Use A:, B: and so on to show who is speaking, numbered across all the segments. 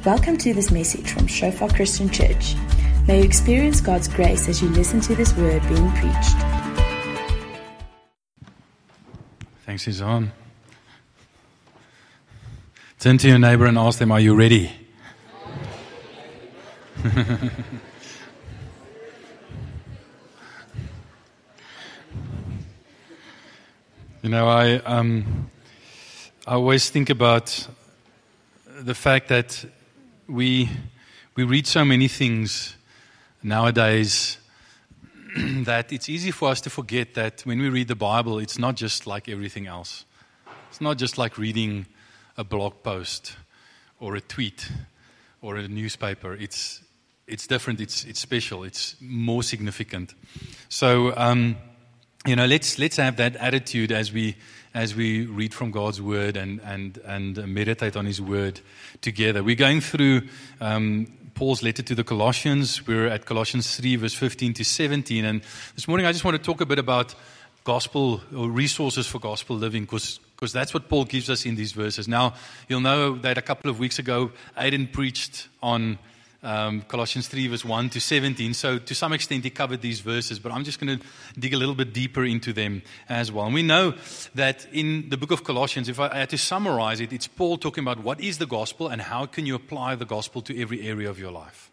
A: Welcome to this message from Shofar Christian Church. May you experience God's grace as you listen to this word being preached.
B: Thanks, Izan. Turn to your neighbor and ask them, are you ready? You know, I always think about the fact that we read so many things nowadays that it's easy for us to forget that when we read the Bible, it's not just like everything else. It's not just like reading a blog post or a tweet or a newspaper. It's different. It's special. It's more significant. So, you know, let's have that attitude as we read from God's Word and meditate on His Word together. We're going through Paul's letter to the Colossians. We're at Colossians 3, verse 15 to 17. And this morning I just want to talk a bit about gospel or resources for gospel living, because that's what Paul gives us in these verses. Now, you'll know that a couple of weeks ago, Aidan preached on Colossians 3, verse 1 to 17. So to some extent, he covered these verses, but I'm just going to dig a little bit deeper into them as well. And we know that in the book of Colossians, if I had to summarize it, it's Paul talking about what is the gospel and how can you apply the gospel to every area of your life.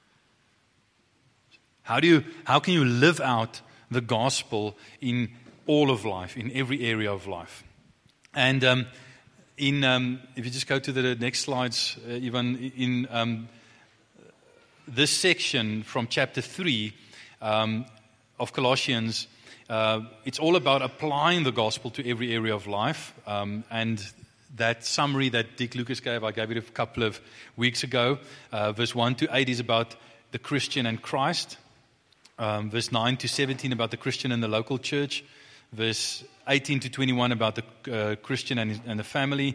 B: How can you live out the gospel in all of life, in every area of life? And if you just go to the next slides, even in this section from chapter 3 of Colossians, it's all about applying the gospel to every area of life. And that summary that Dick Lucas gave, I gave it a couple of weeks ago. Verse 1 to 8 is about the Christian and Christ. Verse 9 to 17 about the Christian and the local church. Verse 18 to 21 about the Christian and the family.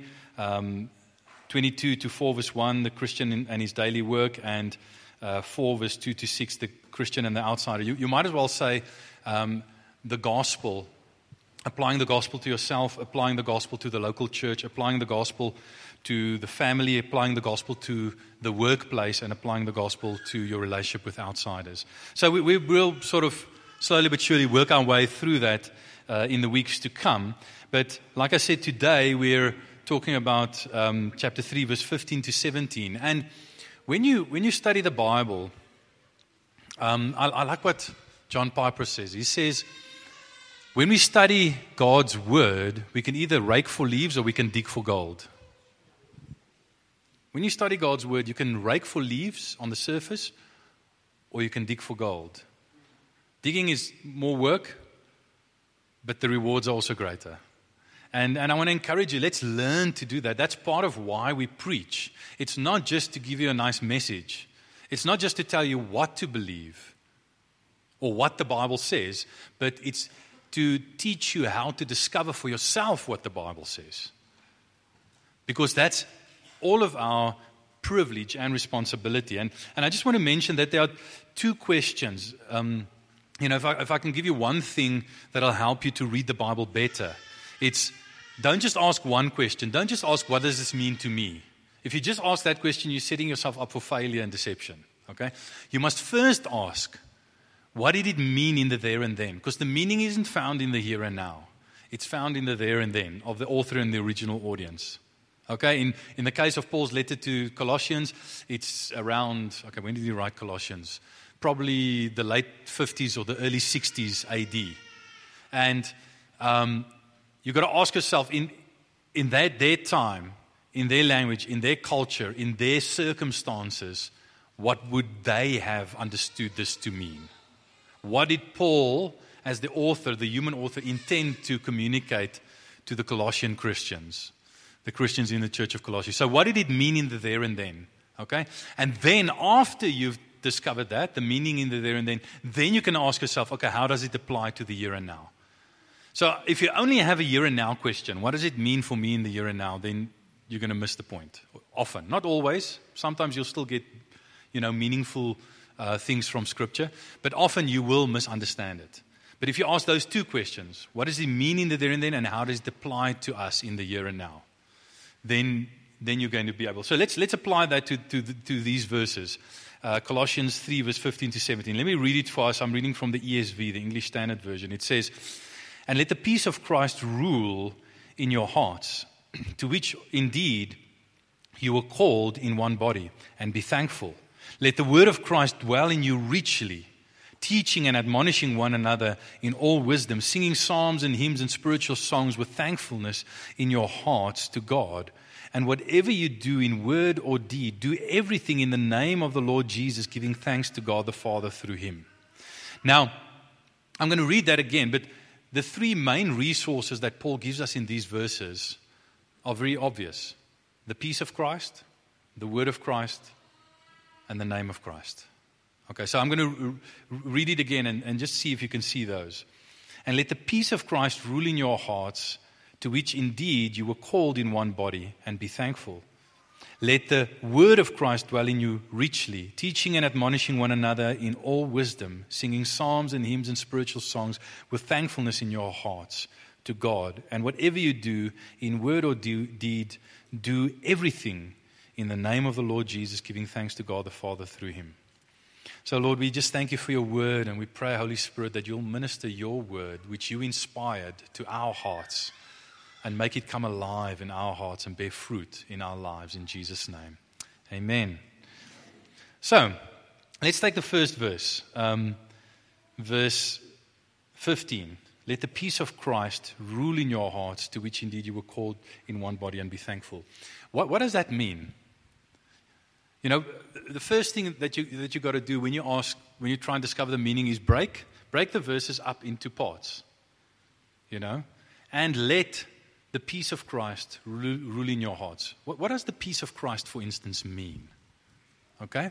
B: 22 to 4 verse 1, the Christian and his daily work. And 4 verse 2 to 6, the Christian and the outsider. You might as well say the gospel, applying the gospel to yourself, applying the gospel to the local church, applying the gospel to the family, applying the gospel to the workplace, and applying the gospel to your relationship with outsiders. So we will sort of slowly but surely work our way through that in the weeks to come. But like I said, today we're talking about chapter 3, verse 15 to 17. And when you study the Bible, I like what John Piper says. He says, when we study God's Word, we can either rake for leaves or we can dig for gold. When you study God's Word, you can rake for leaves on the surface or you can dig for gold. Digging is more work, but the rewards are also greater. And I want to encourage you, let's learn to do that. That's part of why we preach. It's not just to give you a nice message. It's not just to tell you what to believe or what the Bible says, but it's to teach you how to discover for yourself what the Bible says. Because that's all of our privilege and responsibility. And I just want to mention that there are two questions. You know, if I can give you one thing that'll help you to read the Bible better, it's don't just ask one question. Don't just ask, what does this mean to me? If you just ask that question, you're setting yourself up for failure and deception. Okay? You must first ask, what did it mean in the there and then? Because the meaning isn't found in the here and now. It's found in the there and then of the author and the original audience. Okay? In the case of Paul's letter to Colossians, it's around, when did he write Colossians? Probably the late 50s or the early 60s AD. And you've got to ask yourself, in their time, in their language, in their culture, in their circumstances, what would they have understood this to mean? What did Paul, as the author, the human author, intend to communicate to the Colossian Christians, the Christians in the church of Colossae? So what did it mean in the there and then? Okay? And then after you've discovered that, the meaning in the there and then you can ask yourself, okay, how does it apply to the here and now? So if you only have a here and now question, what does it mean for me in the here and now, then you're going to miss the point. Often. Not always. Sometimes you'll still get, meaningful things from Scripture. But often you will misunderstand it. But if you ask those two questions, what does it mean in the there and then, and how does it apply to us in the here and now? Then you're going to be able. So let's apply that to these verses. Colossians 3, verse 15 to 17. Let me read it for us. I'm reading from the ESV, the English Standard Version. It says, "And let the peace of Christ rule in your hearts, to which indeed you were called in one body, and be thankful. Let the word of Christ dwell in you richly, teaching and admonishing one another in all wisdom, singing psalms and hymns and spiritual songs with thankfulness in your hearts to God. And whatever you do in word or deed, do everything in the name of the Lord Jesus, giving thanks to God the Father through him." Now, I'm going to read that again, but the three main resources that Paul gives us in these verses are very obvious. The peace of Christ, the word of Christ, and the name of Christ. Okay, so I'm going to read it again and just see if you can see those. "And let the peace of Christ rule in your hearts, to which indeed you were called in one body, and be thankful. Let the word of Christ dwell in you richly, teaching and admonishing one another in all wisdom, singing psalms and hymns and spiritual songs with thankfulness in your hearts to God. And whatever you do in word or deed, do everything in the name of the Lord Jesus, giving thanks to God the Father through him." So, Lord, we just thank you for your word, and we pray, Holy Spirit, that you'll minister your word, which you inspired, to our hearts, and make it come alive in our hearts and bear fruit in our lives, in Jesus' name. Amen. So, let's take the first verse, verse 15. "Let the peace of Christ rule in your hearts, to which indeed you were called in one body, and be thankful." What does that mean? You know, the first thing that you got to do when you try and discover the meaning is break the verses up into parts. You know, and let the peace of Christ rule in your hearts. What does the peace of Christ, for instance, mean? Okay,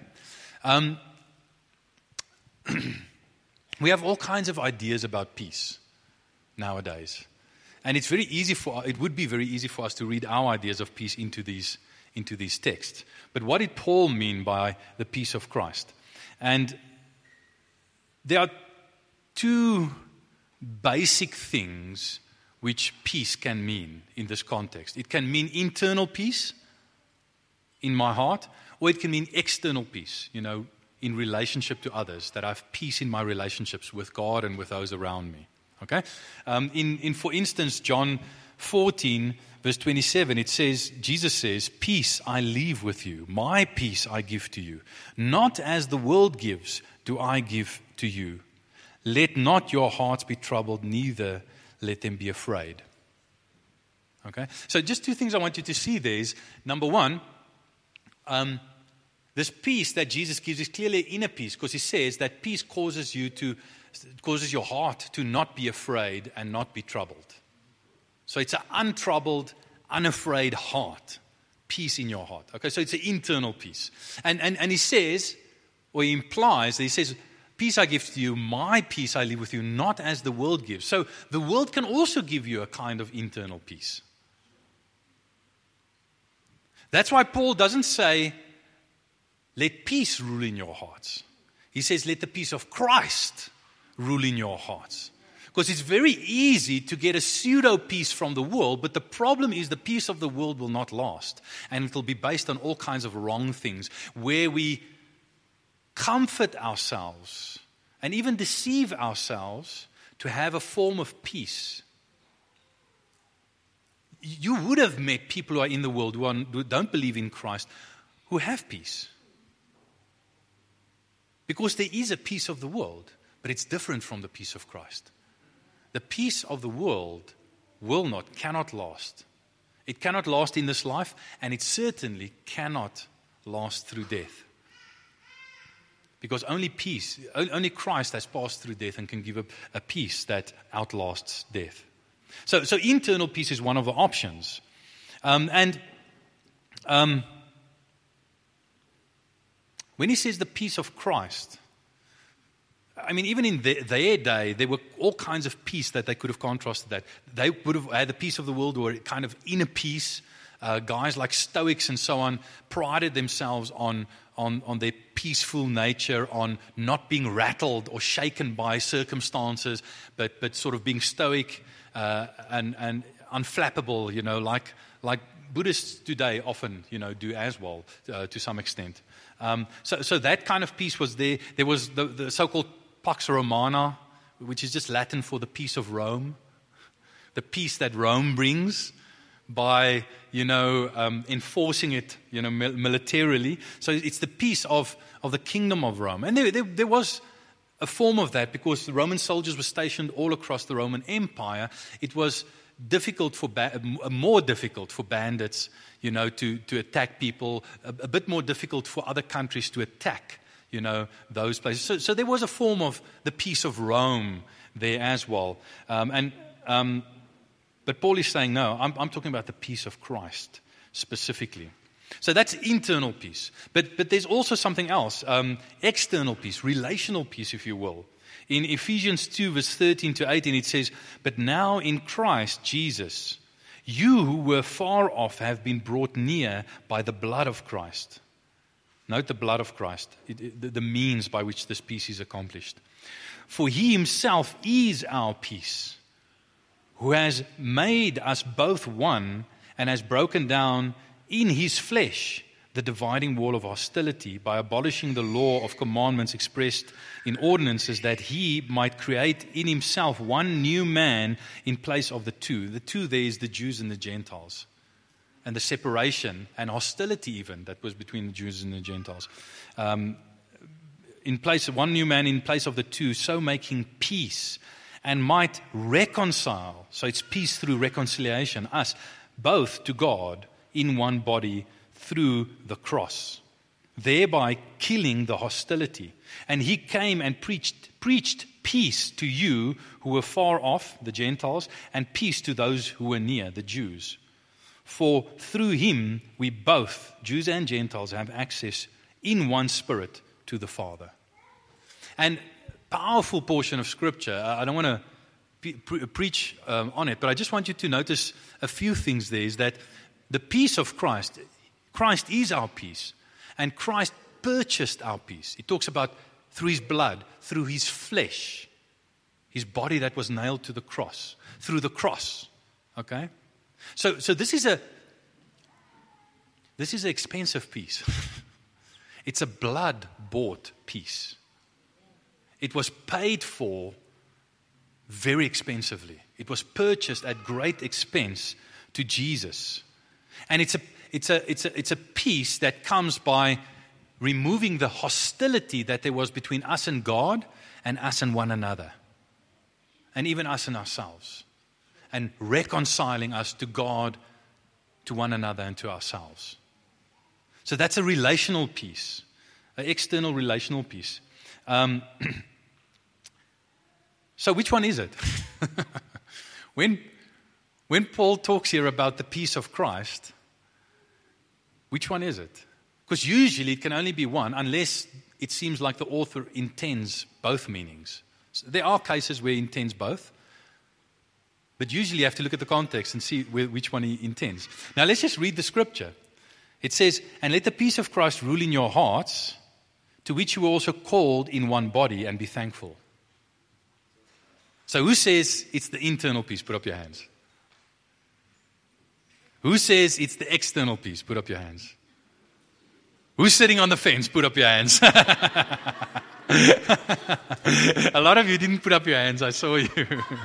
B: we have all kinds of ideas about peace nowadays, and it would be very easy for us to read our ideas of peace into these texts. But what did Paul mean by the peace of Christ? And there are two basic things which peace can mean in this context. It can mean internal peace in my heart, or it can mean external peace, in relationship to others, that I have peace in my relationships with God and with those around me. Okay? For instance, John 14, verse 27, it says, Jesus says, "Peace I leave with you, my peace I give to you. Not as the world gives, do I give to you. Let not your hearts be troubled, neither let them be afraid." Okay? So just two things I want you to see there is, number one, this peace that Jesus gives is clearly inner peace, because he says that peace causes your heart to not be afraid and not be troubled. So it's an untroubled, unafraid heart, peace in your heart. Okay, so it's an internal peace. And he says, or he implies, that he says, "Peace I give to you, my peace I leave with you, not as the world gives." So the world can also give you a kind of internal peace. That's why Paul doesn't say, "Let peace rule in your hearts." He says, "Let the peace of Christ rule in your hearts." Because it's very easy to get a pseudo-peace from the world, but the problem is the peace of the world will not last. And it will be based on all kinds of wrong things, where we comfort ourselves and even deceive ourselves to have a form of peace. You would have met people who are in the world, who don't believe in Christ, who have peace. Because there is a peace of the world, but it's different from the peace of Christ. The peace of the world cannot last. It cannot last in this life, and it certainly cannot last through death. Because only Christ has passed through death and can give a peace that outlasts death. So internal peace is one of the options. When he says the peace of Christ, I mean, even in their day, there were all kinds of peace that they could have contrasted that. They would have had the peace of the world, or kind of inner peace. Guys like Stoics and so on prided themselves on their peaceful nature, on not being rattled or shaken by circumstances, but sort of being stoic and unflappable, like Buddhists today often, do as well to some extent. So that kind of peace was there. There was the so-called Pax Romana, which is just Latin for the peace of Rome. The peace that Rome brings by, enforcing it, militarily. So it's the peace of the kingdom of Rome. And there was a form of that because the Roman soldiers were stationed all across the Roman Empire. It was difficult more difficult for bandits, to attack people, a bit more difficult for other countries to attack, those places. So there was a form of the peace of Rome there as well. But Paul is saying, no, I'm talking about the peace of Christ specifically. So that's internal peace. But there's also something else, external peace, relational peace, if you will. In Ephesians 2, verse 13 to 18, it says, "But now in Christ Jesus, you who were far off have been brought near by the blood of Christ." Note the blood of Christ, the means by which this peace is accomplished. "For he himself is our peace, who has made us both one and has broken down in his flesh the dividing wall of hostility by abolishing the law of commandments expressed in ordinances, that he might create in himself one new man in place of the two." The two there is the Jews and the Gentiles. And the separation and hostility even that was between the Jews and the Gentiles. In place of one new man in place of the two, so making peace, and might reconcile, so it's peace through reconciliation, us both to God in one body through the cross, thereby killing the hostility. And he came and preached peace to you who were far off, the Gentiles, and peace to those who were near, the Jews. For through him we both, Jews and Gentiles, have access in one Spirit to the Father. And powerful portion of Scripture. I don't want to preach on it, but I just want you to notice a few things there. Is that the peace of Christ is our peace, and Christ purchased our peace. It talks about through his blood, through his flesh, his body that was nailed to the cross, through the cross. Okay? So this is an expensive peace. It's a blood-bought peace. It was paid for very expensively. It was purchased at great expense to Jesus. And it's a peace that comes by removing the hostility that there was between us and God and us and one another. And even us and ourselves. And reconciling us to God, to one another, and to ourselves. So that's a relational peace, an external relational peace. So which one is it? When Paul talks here about the peace of Christ, which one is it? Because usually it can only be one, unless it seems like the author intends both meanings. So there are cases where he intends both. But usually you have to look at the context and see which one he intends. Now let's just read the scripture. It says, "And let the peace of Christ rule in your hearts, to which you were also called in one body, and be thankful." So who says it's the internal peace? Put up your hands. Who says it's the external peace? Put up your hands. Who's sitting on the fence? Put up your hands. A lot of you didn't put up your hands. I saw you.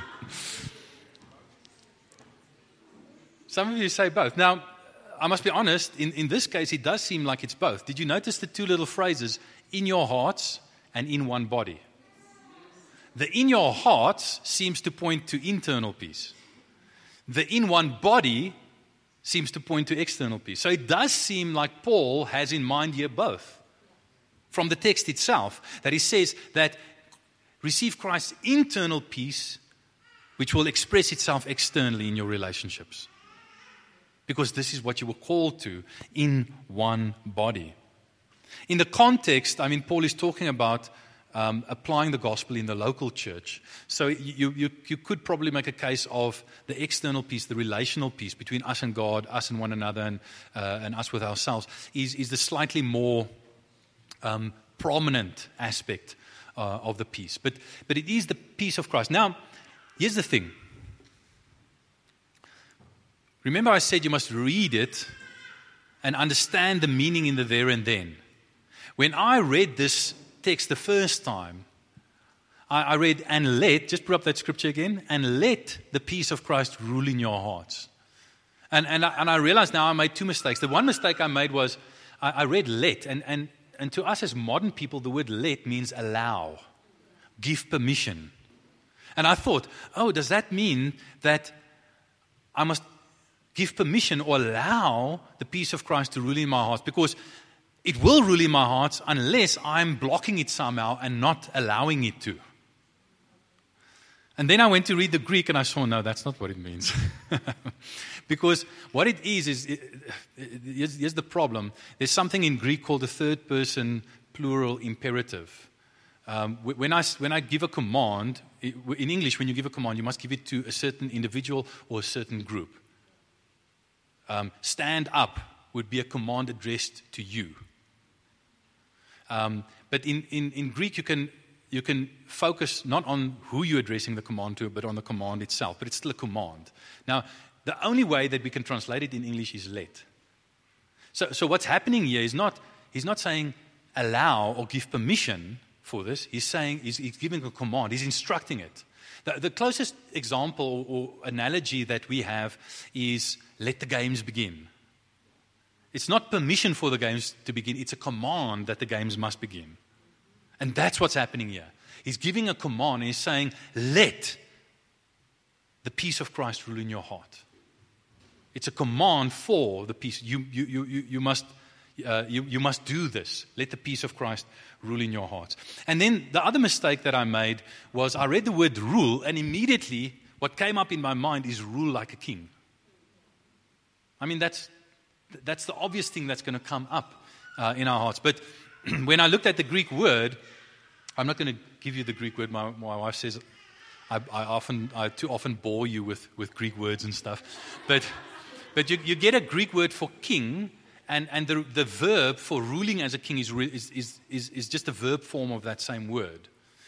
B: Some of you say both. Now, I must be honest, in this case, it does seem like it's both. Did you notice the two little phrases, in your hearts and in one body? The in your hearts seems to point to internal peace. The in one body seems to point to external peace. So it does seem like Paul has in mind here both. From the text itself, that he says that receive Christ's internal peace, which will express itself externally in your relationships. Because this is what you were called to in one body. In the context, Paul is talking about applying the gospel in the local church. So you could probably make a case of the external peace, the relational peace between us and God, us and one another, and us with ourselves, is the slightly more prominent aspect of the peace. But it is the peace of Christ. Now, here's the thing. Remember I said you must read it and understand the meaning in the there and then. When I read this text the first time, I read, and let, just put up that scripture again, and let the peace of Christ rule in your hearts. And I realize now I made two mistakes. The one mistake I made was I read let, and to us as modern people, the word let means allow, give permission. And I thought, oh, does that mean that I must give permission or allow the peace of Christ to rule in my heart? Because it will rule in my heart unless I'm blocking it somehow and not allowing it to. And then I went to read the Greek and I saw, no, that's not what it means. Because what it is here's the problem. There's something in Greek called the third person plural imperative. When I give a command, in English, when you give a command, you must give it to a certain individual or a certain group. Stand up would be a command addressed to you. But in Greek, you can focus not on who you're addressing the command to, but on the command itself. But it's still a command. Now, the only way that we can translate it in English is let. So what's happening here is he's not saying allow or give permission for this. He's saying he's giving a command. He's instructing it. The closest example or analogy that we have is let the games begin. It's not permission for the games to begin. It's a command that the games must begin. And that's what's happening here. He's giving a command and he's saying, let the peace of Christ rule in your heart. It's a command for the peace. You must do this. Let the peace of Christ rule in your heart. And then the other mistake that I made was I read the word rule, and immediately what came up in my mind is rule like a king. I mean, that's the obvious thing that's going to come up in our hearts. But when I looked at the Greek word, I'm not going to give you the Greek word. My wife says I too often bore you with Greek words and stuff. But you get a Greek word for king, and the verb for ruling as a king is just a verb form of that same word.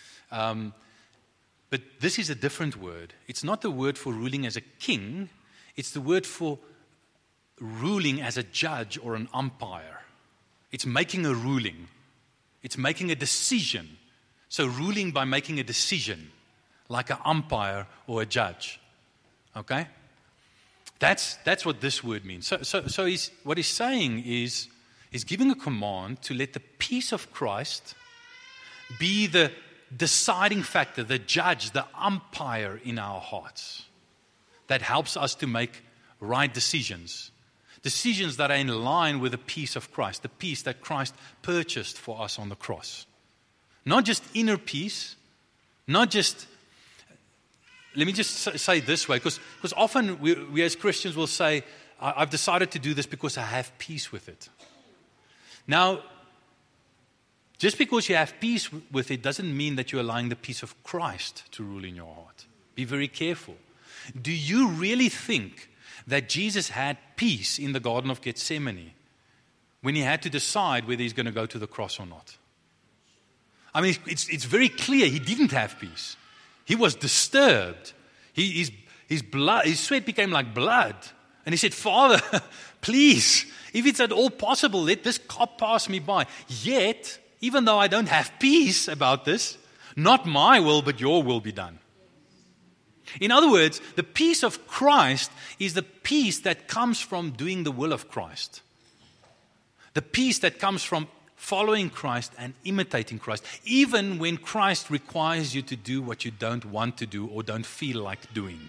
B: But this is a different word. It's not the word for ruling as a king. It's the word for ruling as a judge or an umpire. It's making a ruling. It's making a decision. So ruling by making a decision, like an umpire or a judge. Okay? That's what this word means. So what he's saying is he's giving a command to let the peace of Christ be the deciding factor, the judge, the umpire in our hearts that helps us to make right decisions. Decisions that are in line with the peace of Christ, the peace that Christ purchased for us on the cross. Not just inner peace, not just, let me just say it this way, because often we as Christians will say, I've decided to do this because I have peace with it. Now, just because you have peace with it doesn't mean that you're allowing the peace of Christ to rule in your heart. Be very careful. Do you really think that Jesus had peace in the Garden of Gethsemane when he had to decide whether he's going to go to the cross or not? I mean, it's very clear he didn't have peace. He was disturbed. His sweat became like blood. And he said, Father, please, if it's at all possible, let this cup pass me by. Yet, even though I don't have peace about this, not my will, but your will be done. In other words, the peace of Christ is the peace that comes from doing the will of Christ. The peace that comes from following Christ and imitating Christ, even when Christ requires you to do what you don't want to do or don't feel like doing.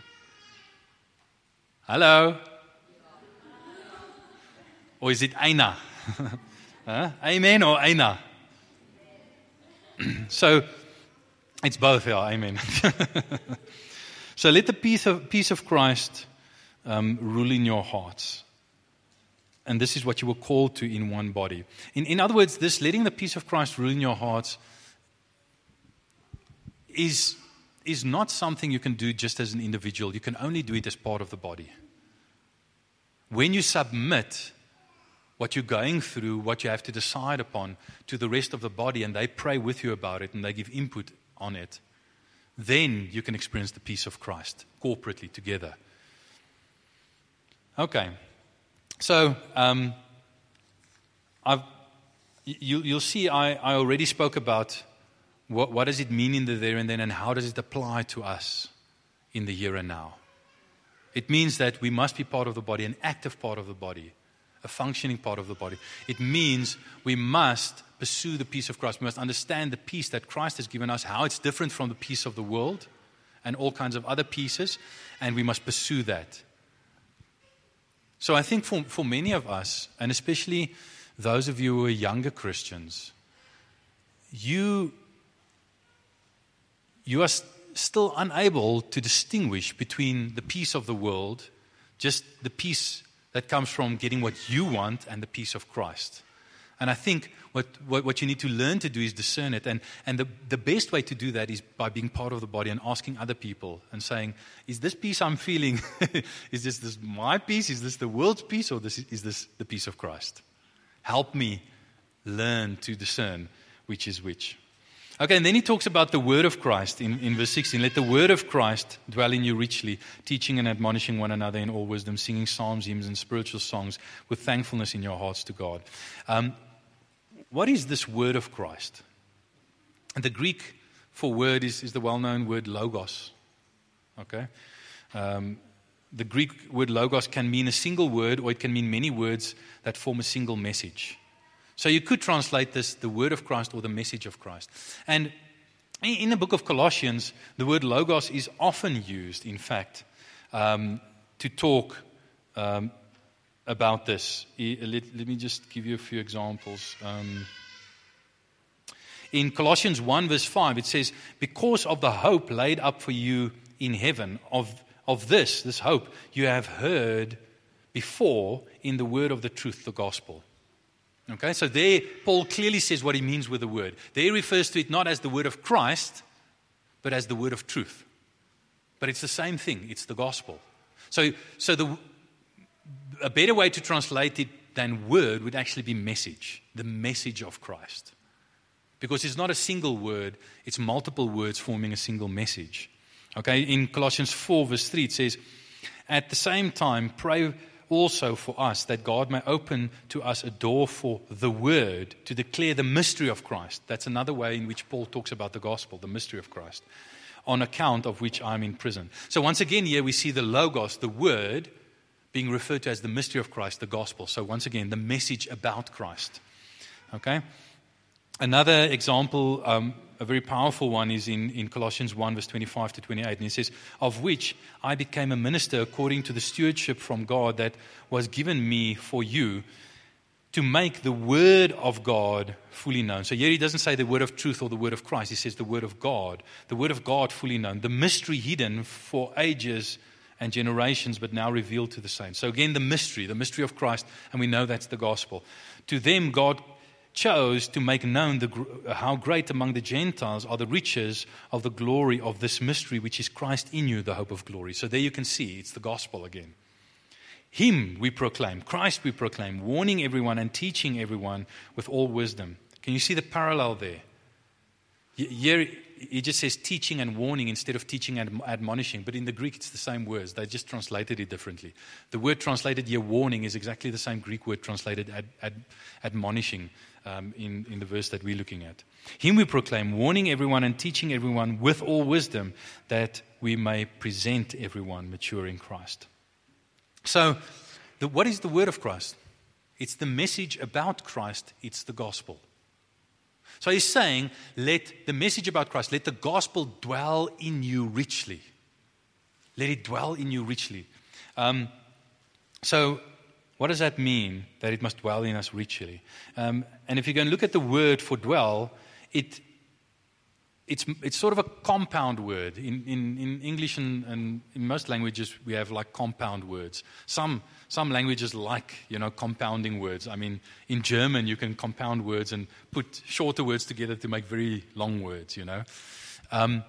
B: Hello? Or is it Aina? Amen or Aina? So, it's both, yeah, amen. So let the peace of Christ rule in your hearts. And this is what you were called to in one body. In other words, this letting the peace of Christ rule in your hearts is not something you can do just as an individual. You can only do it as part of the body. When you submit what you're going through, what you have to decide upon, to the rest of the body, and they pray with you about it, and they give input on it, then you can experience the peace of Christ corporately together. Okay. So, you'll see I already spoke about what does it mean in the there and then, and how does it apply to us in the here and now. It means that we must be part of the body, an active part of the body, a functioning part of the body. It means we must pursue the peace of Christ. We must understand the peace that Christ has given us, how it's different from the peace of the world and all kinds of other pieces, and we must pursue that. So I think for many of us, and especially those of you who are younger Christians, you are still unable to distinguish between the peace of the world, just the peace that comes from getting what you want, and the peace of Christ. And I think what you need to learn to do is discern it. And the best way to do that is by being part of the body and asking other people and saying, is this peace I'm feeling, is this my peace? Is this the world's peace? Or is this the peace of Christ? Help me learn to discern which is which. Okay, and then he talks about the word of Christ in verse 16. Let the word of Christ dwell in you richly, teaching and admonishing one another in all wisdom, singing psalms, hymns, and spiritual songs with thankfulness in your hearts to God. What is this word of Christ? And the Greek for word is the well-known word logos. Okay? The Greek word logos can mean a single word, or it can mean many words that form a single message. So you could translate this the word of Christ or the message of Christ. And in the book of Colossians, the word logos is often used, in fact, to talk about this. Let me just give you a few examples. In Colossians 1 verse 5, it says, because of the hope laid up for you in heaven, of this hope you have heard before in the word of the truth, the gospel. Okay, so there Paul clearly says what he means with the word. There he refers to it not as the word of Christ, but as the word of truth. But it's the same thing, it's the gospel. So a better way to translate it than word would actually be message, the message of Christ. Because it's not a single word, it's multiple words forming a single message. Okay, in Colossians 4 verse 3 it says, at the same time pray also for us, that God may open to us a door for the word to declare the mystery of Christ. That's another way in which Paul talks about the gospel, the mystery of Christ, on account of which I'm in prison. So once again here we see the logos, the word, being referred to as the mystery of Christ, the gospel. So once again, the message about Christ. Okay? Another example, a very powerful one, is in Colossians 1 verse 25 to 28. And it says, of which I became a minister according to the stewardship from God that was given me for you, to make the word of God fully known. So here he doesn't say the word of truth or the word of Christ. He says the word of God fully known. The mystery hidden for ages and generations, but now revealed to the saints. So again, the mystery of Christ, and we know that's the gospel. To them God chose to make known how great among the Gentiles are the riches of the glory of this mystery, which is Christ in you, the hope of glory. So there you can see, it's the gospel again. Him we proclaim, Christ we proclaim, warning everyone and teaching everyone with all wisdom. Can you see the parallel there? Here he just says teaching and warning instead of teaching and admonishing. But in the Greek, it's the same words. They just translated it differently. The word translated here, warning, is exactly the same Greek word translated admonishing in the verse that we're looking at. Him we proclaim, warning everyone and teaching everyone with all wisdom, that we may present everyone mature in Christ. So, what is the word of Christ? It's the message about Christ. It's the gospel. So he's saying, let the message about Christ, let the gospel dwell in you richly. Let it dwell in you richly. So what does that mean, that it must dwell in us richly? And if you go and look at the word for dwell, it's sort of a compound word. In English and in most languages, we have like compound words. Some languages like, compounding words. I mean, in German, you can compound words and put shorter words together to make very long words, And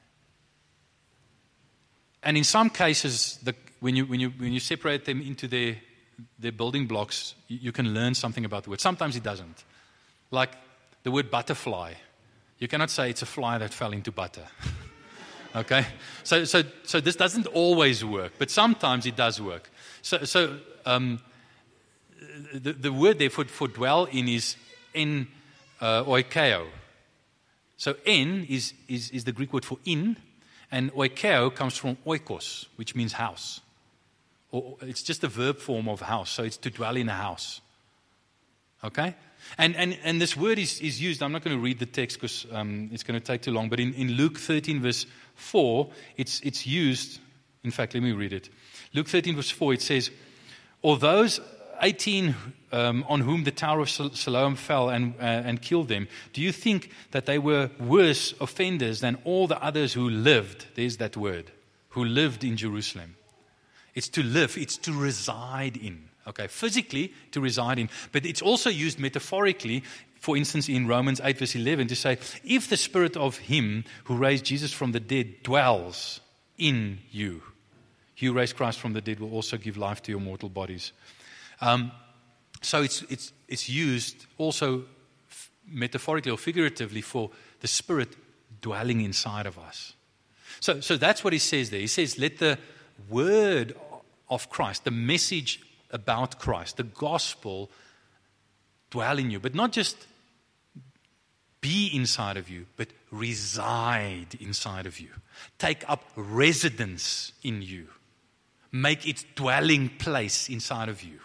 B: in some cases, when you separate them into their building blocks, you can learn something about the word. Sometimes it doesn't. Like the word butterfly. You cannot say it's a fly that fell into butter. Okay? So this doesn't always work, but sometimes it does work. The word there for dwell in is en oikeo. So en is the Greek word for in, and oikeo comes from oikos, which means house. Or it's just a verb form of house, so it's to dwell in a house. Okay? And this word is used, I'm not going to read the text because it's going to take too long, but in Luke 13 verse 4, it's used, in fact, let me read it. Luke 13 verse 4, it says, or those 18 on whom the tower of Siloam fell and killed them, do you think that they were worse offenders than all the others who lived, there's that word, who lived in Jerusalem? It's to live, it's to reside in. Okay, physically to reside in. But it's also used metaphorically, for instance, in Romans 8 verse 11, to say, if the spirit of him who raised Jesus from the dead dwells in you, he who raised Christ from the dead will also give life to your mortal bodies. So it's used also metaphorically or figuratively for the Spirit dwelling inside of us. So that's what he says there. He says, let the word of Christ, the message about Christ, the gospel, dwell in you. But not just be inside of you, but reside inside of you. Take up residence in you. Make its dwelling place inside of you.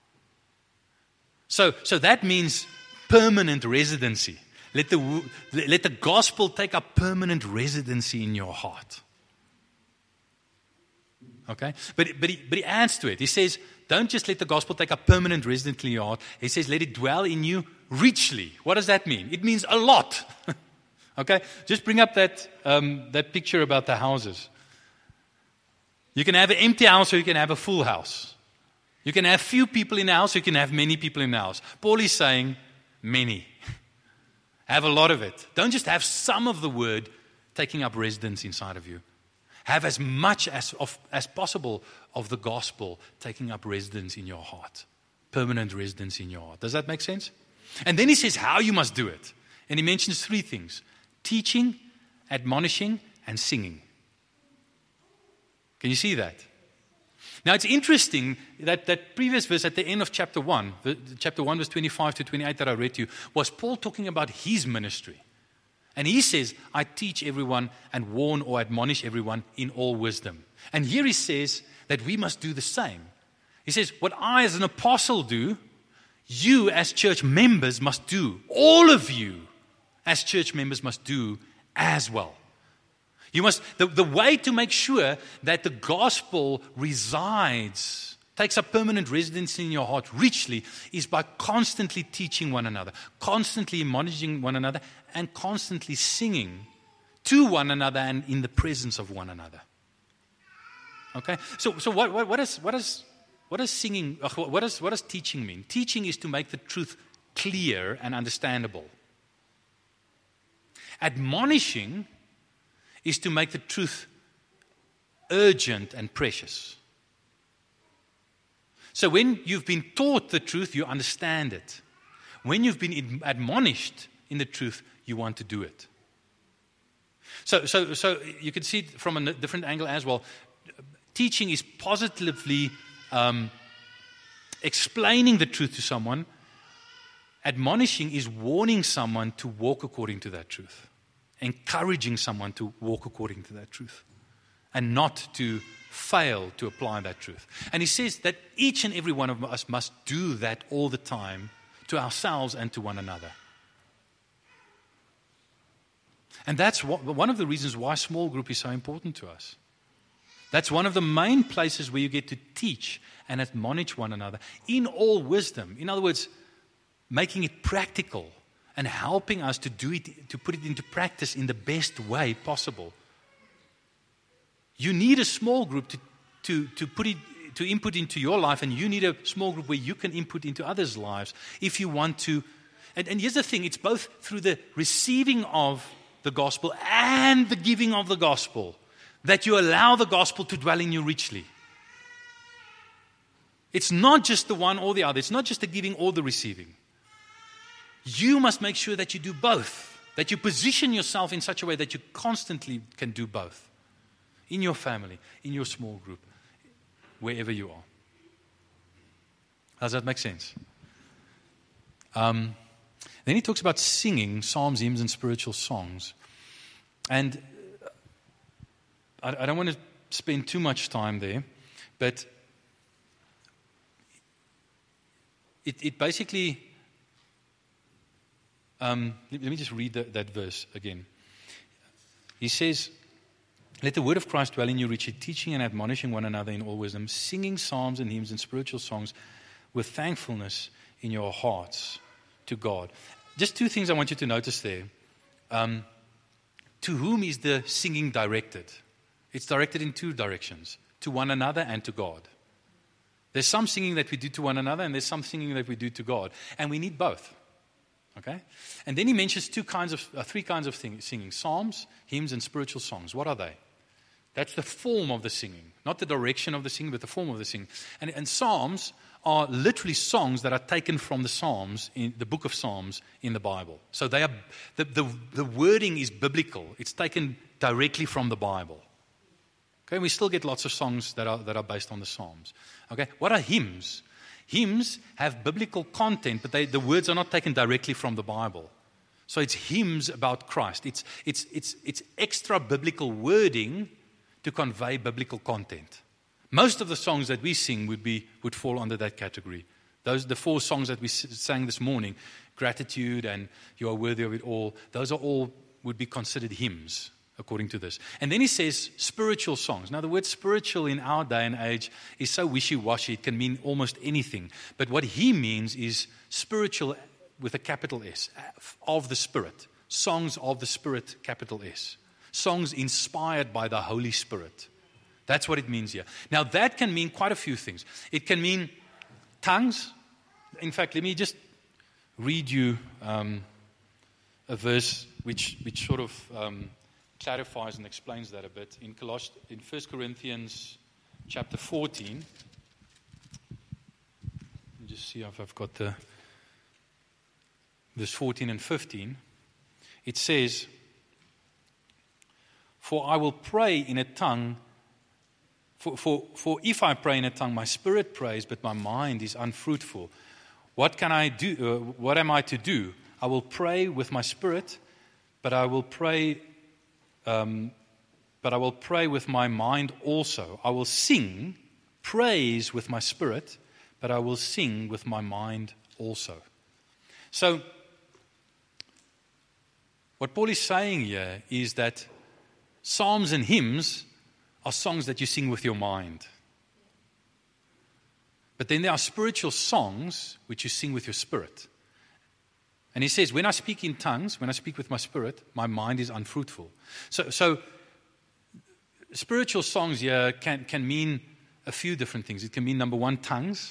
B: So that means permanent residency. Let the gospel take up permanent residency in your heart. Okay? But he adds to it. He says, don't just let the gospel take up permanent residency in your heart. He says, let it dwell in you richly. What does that mean? It means a lot. Okay? Just bring up that picture about the houses. You can have an empty house or you can have a full house. You can have few people in the house or you can have many people in the house. Paul is saying, many. Have a lot of it. Don't just have some of the word taking up residence inside of you. Have as much as possible of the gospel taking up residence in your heart. Permanent residence in your heart. Does that make sense? And then he says how you must do it. And he mentions 3 things. Teaching, admonishing, and singing. Can you see that? Now it's interesting that previous verse at the end of chapter 1, chapter 1 verse 25 to 28 that I read to you, was Paul talking about his ministry. And he says, I teach everyone and warn or admonish everyone in all wisdom. And here he says that we must do the same. He says, what I as an apostle do, you as church members must do. All of you as church members must do as well. You must, the way to make sure that the gospel resides, takes up permanent residence in your heart richly, is by constantly teaching one another, constantly admonishing one another, and constantly singing to one another and in the presence of one another. Okay? So what does singing, what does teaching mean? Teaching is to make the truth clear and understandable. Admonishing is to make the truth urgent and precious. So when you've been taught the truth, you understand it. When you've been admonished in the truth, you want to do it. So you can see it from a different angle as well. Teaching is positively explaining the truth to someone. Admonishing is warning someone to walk according to that truth. Encouraging someone to walk according to that truth. And not to fail to apply that truth. And he says that each and every one of us must do that all the time to ourselves and to one another. And that's one of the reasons why small group is so important to us. That's one of the main places where you get to teach and admonish one another in all wisdom. In other words, making it practical and helping us to do it, to put it into practice in the best way possible. You need a small group to input into your life, and you need a small group where you can input into others' lives if you want to. And here's the thing, it's both through the receiving of the gospel and the giving of the gospel that you allow the gospel to dwell in you richly. It's not just the one or the other. It's not just the giving or the receiving. You must make sure that you do both, that you position yourself in such a way that you constantly can do both. In your family, in your small group, wherever you are. Does that make sense? Then he talks about singing psalms, hymns, and spiritual songs. And I don't want to spend too much time there, but it basically, let me just read that verse again. He says, "Let the word of Christ dwell in you richly, teaching and admonishing one another in all wisdom, singing psalms and hymns and spiritual songs with thankfulness in your hearts to God." Just two things I want you to notice there. To whom is the singing directed? It's directed in two directions, to one another and to God. There's some singing that we do to one another, and there's some singing that we do to God. And we need both. Okay? And then he mentions three kinds of singing: psalms, hymns, and spiritual songs. What are they? That's the form of the singing, not the direction of the singing, but the form of the singing. And psalms are literally songs that are taken from the Psalms, in the book of Psalms in the Bible. So they are the wording is biblical. It's taken directly from the Bible. Okay, we still get lots of songs that are based on the Psalms. Okay, what are hymns? Hymns have biblical content, but the words are not taken directly from the Bible. So it's hymns about Christ. It's extra biblical wording to convey biblical content. Most of the songs that we sing would fall under that category. The 4 songs that we sang this morning, Gratitude and You Are Worthy of It All, those are all would be considered hymns, according to this. And then he says spiritual songs. Now, the word spiritual in our day and age is so wishy-washy. It can mean almost anything. But what he means is spiritual with a capital S, of the Spirit. Songs of the Spirit, capital S. Songs inspired by the Holy Spirit. That's what it means here. Now, that can mean quite a few things. It can mean tongues. In fact, let me just read you a verse which sort of clarifies and explains that a bit. In 1 Corinthians chapter 14, let me just see if I've got verse 14 and 15. It says, "For I will pray in a tongue, For if I pray in a tongue, my spirit prays, but my mind is unfruitful. What can I do? What am I to do? I will pray with my spirit, but I will pray with my mind also. I will sing praise with my spirit, but I will sing with my mind also." So, what Paul is saying here is that psalms and hymns are songs that you sing with your mind. But then there are spiritual songs which you sing with your spirit. And he says, when I speak in tongues, when I speak with my spirit, my mind is unfruitful. So spiritual songs here can mean a few different things. It can mean, number one, tongues.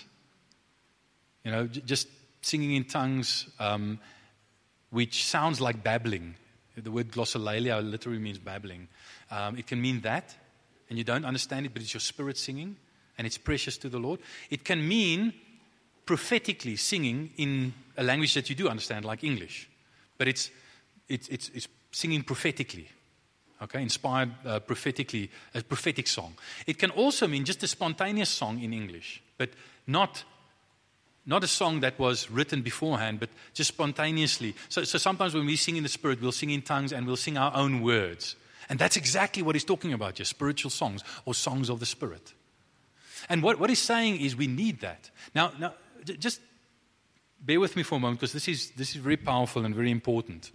B: Just singing in tongues, which sounds like babbling. The word glossolalia literally means babbling. It can mean that. And you don't understand it, but it's your spirit singing, and it's precious to the Lord. It can mean prophetically singing in a language that you do understand, like English. But it's singing prophetically, okay, inspired prophetically, a prophetic song. It can also mean just a spontaneous song in English, but not a song that was written beforehand, but just spontaneously. So sometimes when we sing in the Spirit, we'll sing in tongues and we'll sing our own words. And that's exactly what he's talking about here, spiritual songs or songs of the Spirit. And what he's saying is we need that. Now, just bear with me for a moment, because this is very powerful and very important.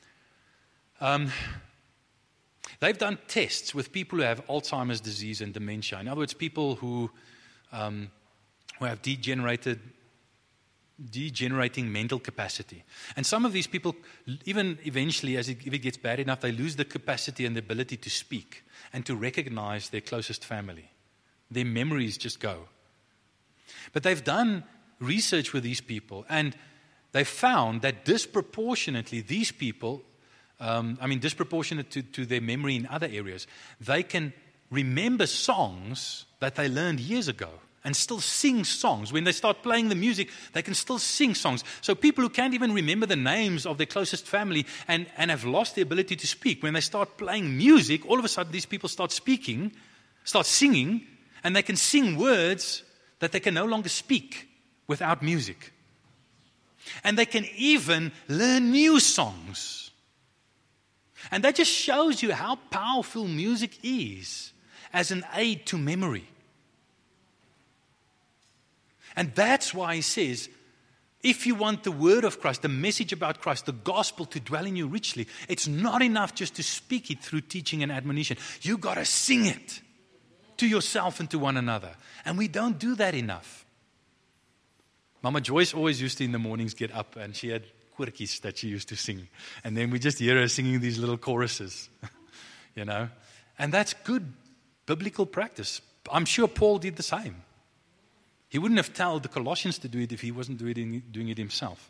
B: They've done tests with people who have Alzheimer's disease and dementia. In other words, people who have degenerating mental capacity. And some of these people, even eventually, if it gets bad enough, they lose the capacity and the ability to speak and to recognize their closest family. Their memories just go. But they've done research with these people, and they found that disproportionately, these people, disproportionate to their memory in other areas, they can remember songs that they learned years ago and still sing songs. When they start playing the music, they can still sing songs. So people who can't even remember the names of their closest family and have lost the ability to speak, when they start playing music, all of a sudden these people start singing, and they can sing words that they can no longer speak. without music. And they can even learn new songs. And that just shows you how powerful music is as an aid to memory. And that's why he says, if you want the word of Christ, the message about Christ, the gospel to dwell in you richly, it's not enough just to speak it through teaching and admonition. You got to sing it to yourself and to one another. And we don't do that enough. Mama Joyce always used to in the mornings get up and she had quirkies that she used to sing. And then we just hear her singing these little choruses, you know. And that's good biblical practice. I'm sure Paul did the same. He wouldn't have told the Colossians to do it if he wasn't doing it himself.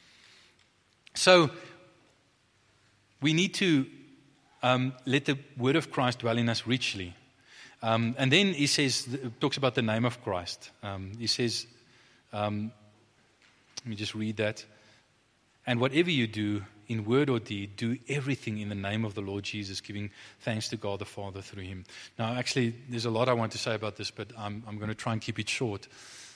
B: So we need to let the word of Christ dwell in us richly. And then he says, talks about the name of Christ. He says, let me just read that. And whatever you do, in word or deed, do everything in the name of the Lord Jesus, giving thanks to God the Father through him. Now, actually, there's a lot I want to say about this, but I'm going to try and keep it short.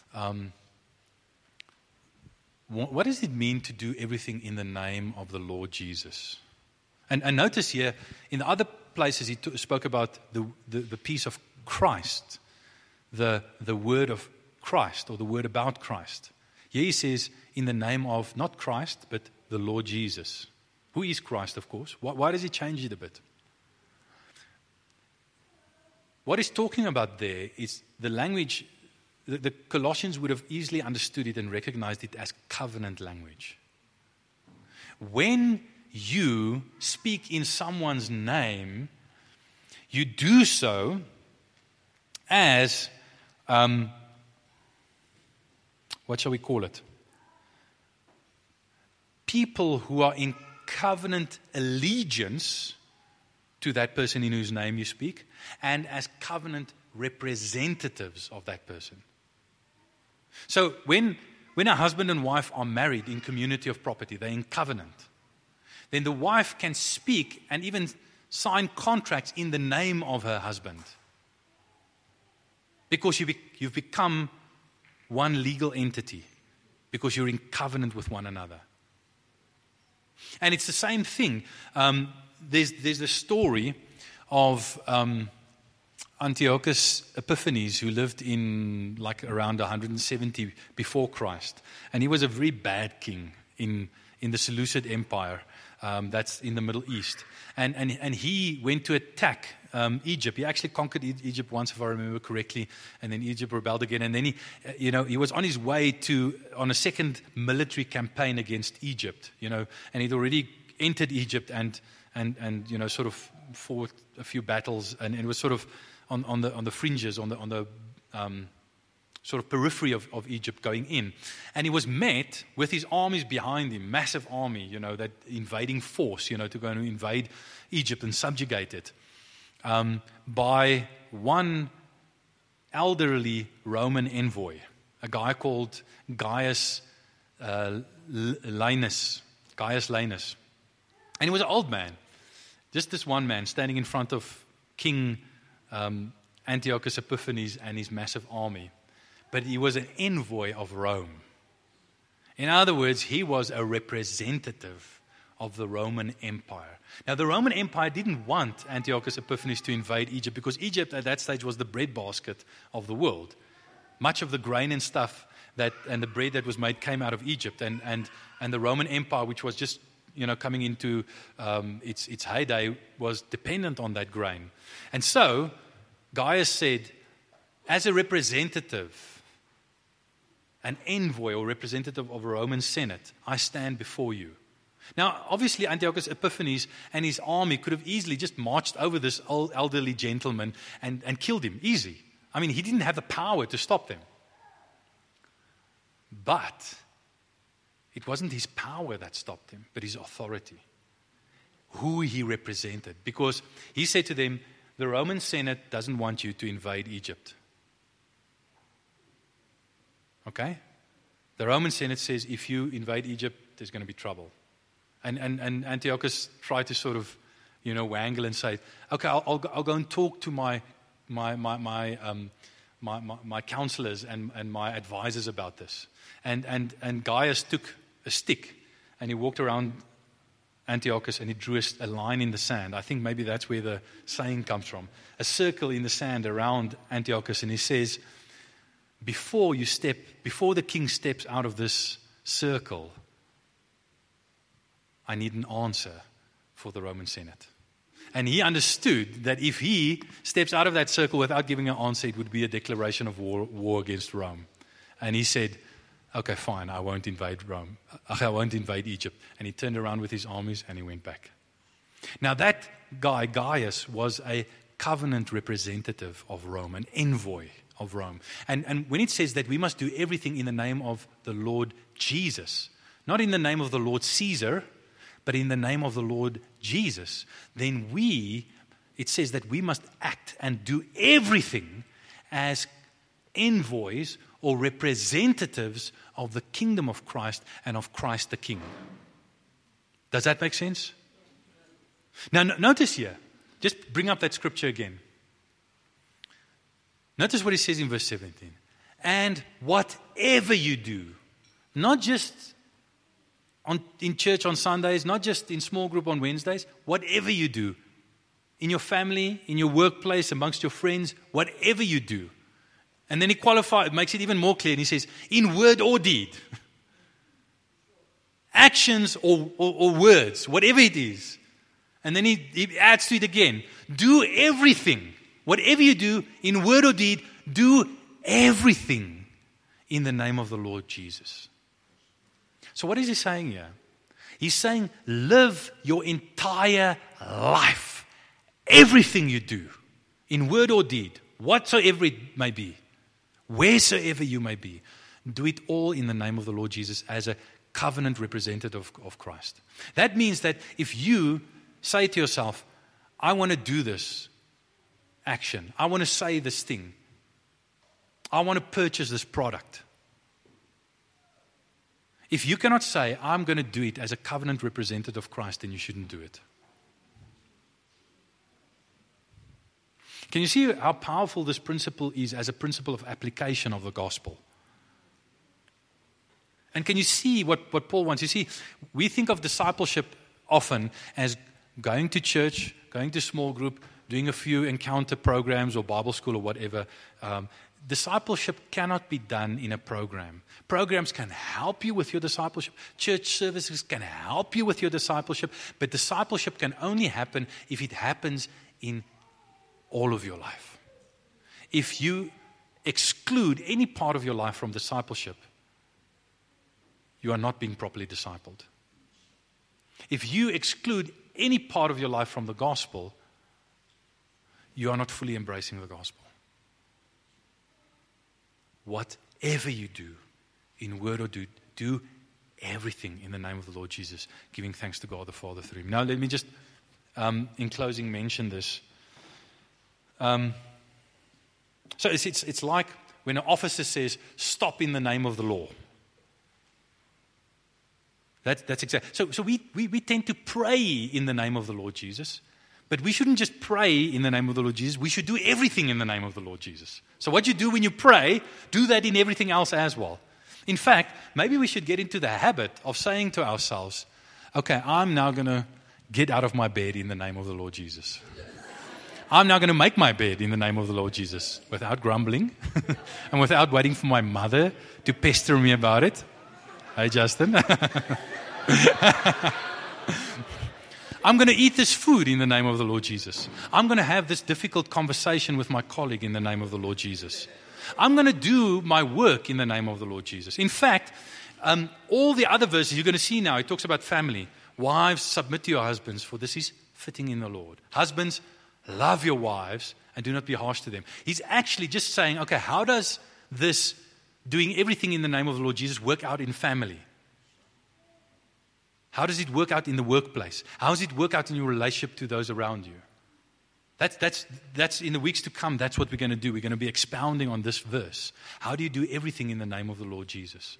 B: What does it mean to do everything in the name of the Lord Jesus? And notice here, in the other places, he spoke about the peace of Christ, the word of Christ, or the word about Christ. Here he says, in the name of, not Christ, but the Lord Jesus. Who is Christ, of course? Why does he change it a bit? What he's talking about there is the language. The Colossians would have easily understood it and recognized it as covenant language. When you speak in someone's name, you do so as, what shall we call it? People who are in covenant allegiance to that person in whose name you speak, and as covenant representatives of that person. So when a husband and wife are married in community of property, they're in covenant, then the wife can speak and even sign contracts in the name of her husband. Because you've become one legal entity, because you're in covenant with one another. And it's the same thing. There's the story of Antiochus Epiphanes, who lived in like around 170 before Christ. And he was a very bad king in the Seleucid Empire. That's in the Middle East. And he went to attack Egypt. He actually conquered Egypt once, if I remember correctly, and then Egypt rebelled again. And then he was on his way on a second military campaign against Egypt, and he'd already entered Egypt and sort of fought a few battles, and it was sort of on the fringes, on the sort of periphery of Egypt going in. And he was met with his armies behind him, massive army, that invading force, to go and invade Egypt and subjugate it, by one elderly Roman envoy, a guy called Gaius Laenus. And he was an old man, just this one man standing in front of King Antiochus Epiphanes and his massive army. But he was an envoy of Rome. In other words, he was a representative of the Roman Empire. Now, the Roman Empire didn't want Antiochus Epiphanes to invade Egypt, because Egypt at that stage was the breadbasket of the world. Much of the grain and stuff and the bread that was made came out of Egypt, and the Roman Empire, which was just coming into its heyday, was dependent on that grain. And so Gaius said, as a representative, an envoy or representative of a Roman Senate, I stand before you. Now, obviously, Antiochus Epiphanes and his army could have easily just marched over this old elderly gentleman and killed him, easy. I mean, he didn't have the power to stop them. But it wasn't his power that stopped him, but his authority, who he represented. Because he said to them, the Roman Senate doesn't want you to invade Egypt. Okay? The Roman Senate says if you invade Egypt, there's going to be trouble. And Antiochus tried to sort of, wangle and say, okay, I'll go and talk to my my counselors and my advisors about this. And Gaius took a stick and he walked around Antiochus and he drew a line in the sand. I think maybe that's where the saying comes from. A circle in the sand around Antiochus, and he says, before the king steps out of this circle, I need an answer for the Roman Senate. And he understood that if he steps out of that circle without giving an answer, it would be a declaration of war against Rome. And he said, okay, fine, I won't invade Rome. I won't invade Egypt. And he turned around with his armies and he went back. Now that guy, Gaius, was a covenant representative of Rome, an envoy of Rome. And when it says that we must do everything in the name of the Lord Jesus, not in the name of the Lord Caesar, but in the name of the Lord Jesus, then it says that we must act and do everything as envoys or representatives of the kingdom of Christ and of Christ the King. Does that make sense? Now, notice here, just bring up that scripture again. Notice what he says in verse 17. And whatever you do, not just in church on Sundays, not just in small group on Wednesdays, whatever you do, in your family, in your workplace, amongst your friends, whatever you do. And then he makes it even more clear, and he says, in word or deed, actions or words, whatever it is. And then he adds to it again, do everything, whatever you do, in word or deed, do everything in the name of the Lord Jesus. So what is he saying here? He's saying, live your entire life, everything you do, in word or deed, whatsoever it may be, wheresoever you may be, do it all in the name of the Lord Jesus as a covenant representative of Christ. That means that if you say to yourself, I want to do this action, I want to say this thing, I want to purchase this product. If you cannot say, I'm going to do it as a covenant representative of Christ, then you shouldn't do it. Can you see how powerful this principle is as a principle of application of the gospel? And can you see what Paul wants? You see, we think of discipleship often as going to church, going to small group, doing a few encounter programs or Bible school or whatever. Discipleship cannot be done in a program. Programs can help you with your discipleship. Church services can help you with your discipleship. But discipleship can only happen if it happens in all of your life. If you exclude any part of your life from discipleship, you are not being properly discipled. If you exclude any part of your life from the gospel, you are not fully embracing the gospel. Whatever you do, in word or deed, do everything in the name of the Lord Jesus, giving thanks to God the Father through Him. Now, let me just, in closing, mention this. So it's like when an officer says, stop in the name of the law. That's exactly. So we tend to pray in the name of the Lord Jesus. But we shouldn't just pray in the name of the Lord Jesus. We should do everything in the name of the Lord Jesus. So what you do when you pray, do that in everything else as well. In fact, maybe we should get into the habit of saying to ourselves, okay, I'm now going to get out of my bed in the name of the Lord Jesus. I'm now going to make my bed in the name of the Lord Jesus without grumbling and without waiting for my mother to pester me about it. Hey, Justin. I'm going to eat this food in the name of the Lord Jesus. I'm going to have this difficult conversation with my colleague in the name of the Lord Jesus. I'm going to do my work in the name of the Lord Jesus. In fact, all the other verses you're going to see now, it talks about family. Wives, submit to your husbands, for this is fitting in the Lord. Husbands, love your wives and do not be harsh to them. He's actually just saying, okay, how does this doing everything in the name of the Lord Jesus work out in family? How does it work out in the workplace? How does it work out in your relationship to those around you? That's in the weeks to come. That's what we're going to do. We're going to be expounding on this verse. How do you do everything in the name of the Lord Jesus?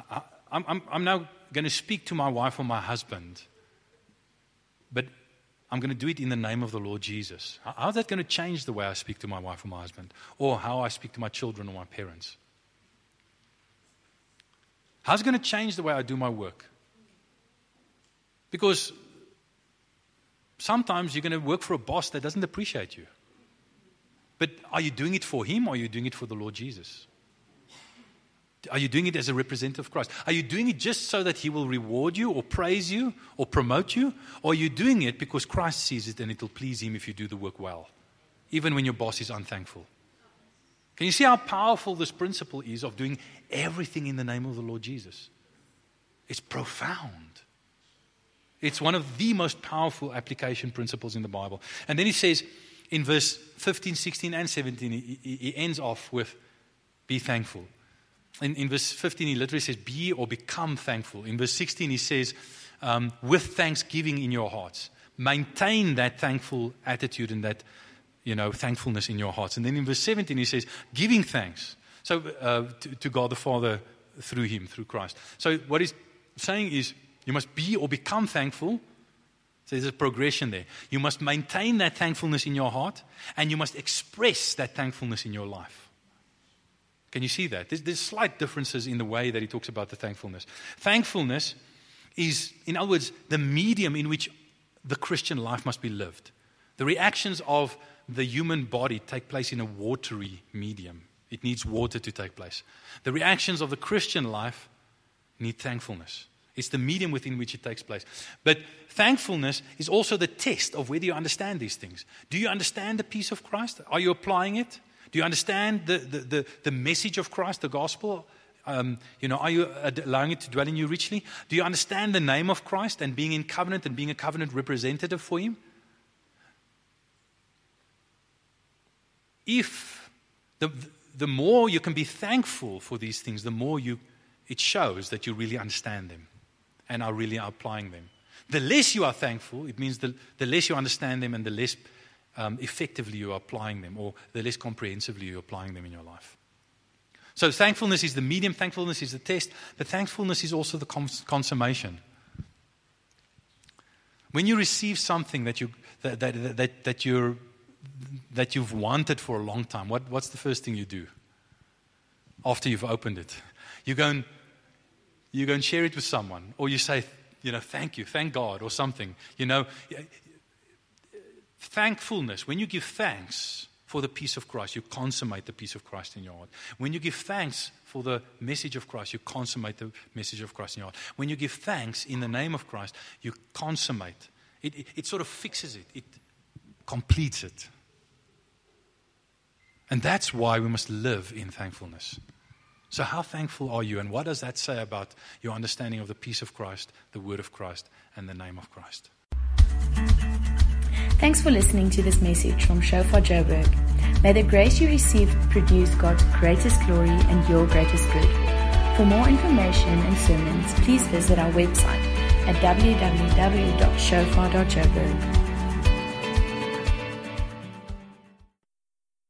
B: I'm now going to speak to my wife or my husband, but I'm going to do it in the name of the Lord Jesus. How's that going to change the way I speak to my wife or my husband? Or how I speak to my children or my parents? How's it going to change the way I do my work? Because sometimes you're going to work for a boss that doesn't appreciate you. But are you doing it for him or are you doing it for the Lord Jesus? Are you doing it as a representative of Christ? Are you doing it just so that he will reward you or praise you or promote you? Or are you doing it because Christ sees it and it will please him if you do the work well, even when your boss is unthankful? Can you see how powerful this principle is of doing everything in the name of the Lord Jesus? It's profound. It's one of the most powerful application principles in the Bible. And then he says in verse 15, 16, and 17, he ends off with, be thankful. In verse 15, he literally says, be or become thankful. In verse 16, he says, with thanksgiving in your hearts. Maintain that thankful attitude and that, thankfulness in your hearts. And then in verse 17, he says, giving thanks. So to God the Father through him, through Christ. So what he's saying is, you must be or become thankful. So there's a progression there. You must maintain that thankfulness in your heart, and you must express that thankfulness in your life. Can you see that? There's slight differences in the way that he talks about the thankfulness. Thankfulness is, in other words, the medium in which the Christian life must be lived. The reactions of the human body take place in a watery medium. It needs water to take place. The reactions of the Christian life need thankfulness. It's the medium within which it takes place. But thankfulness is also the test of whether you understand these things. Do you understand the peace of Christ? Are you applying it? Do you understand the message of Christ, the gospel? Are you allowing it to dwell in you richly? Do you understand the name of Christ and being in covenant and being a covenant representative for him? If the more you can be thankful for these things, the more it shows that you really understand them and are really applying them. The less you are thankful, it means the less you understand them and the less effectively you are applying them, or the less comprehensively you're applying them in your life. So thankfulness is the medium, thankfulness is the test, but thankfulness is also the consummation. When you receive something that you've wanted for a long time, what's the first thing you do after you've opened it? You go and share it with someone, or you say, thank you, thank God, or something. Thankfulness, when you give thanks for the peace of Christ, you consummate the peace of Christ in your heart. When you give thanks for the message of Christ, you consummate the message of Christ in your heart. When you give thanks in the name of Christ, you consummate. It sort of fixes it. It completes it. And that's why we must live in thankfulness. So how thankful are you? And what does that say about your understanding of the peace of Christ, the word of Christ, and the name of Christ?
A: Thanks for listening to this message from Shofar Joburg. May the grace you receive produce God's greatest glory and your greatest good. For more information and sermons, please visit our website at www.shofar.joburg.